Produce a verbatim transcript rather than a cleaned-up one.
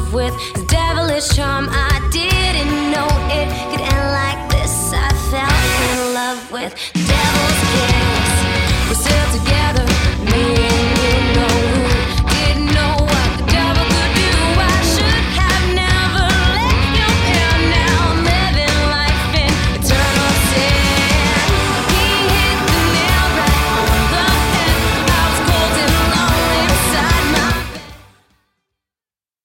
love with his devilish charm. I didn't know it could end like this. I fell in love with devil's kiss. We're still together.